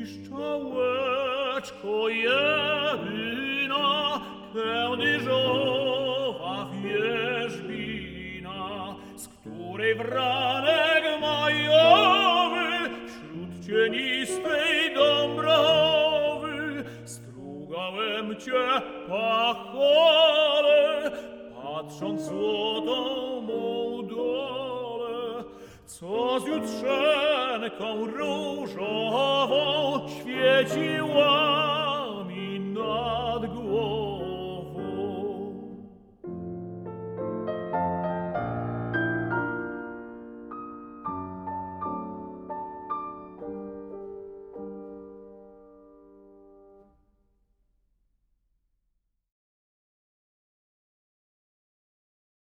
Piszczałeczko jedyna, pełny żoła wierzbina, z której wranek majowy wśród cienistej dąbrowy strugałem cię, pachole, patrząc złotą mą dolę, co z jutrzenką różową świeciła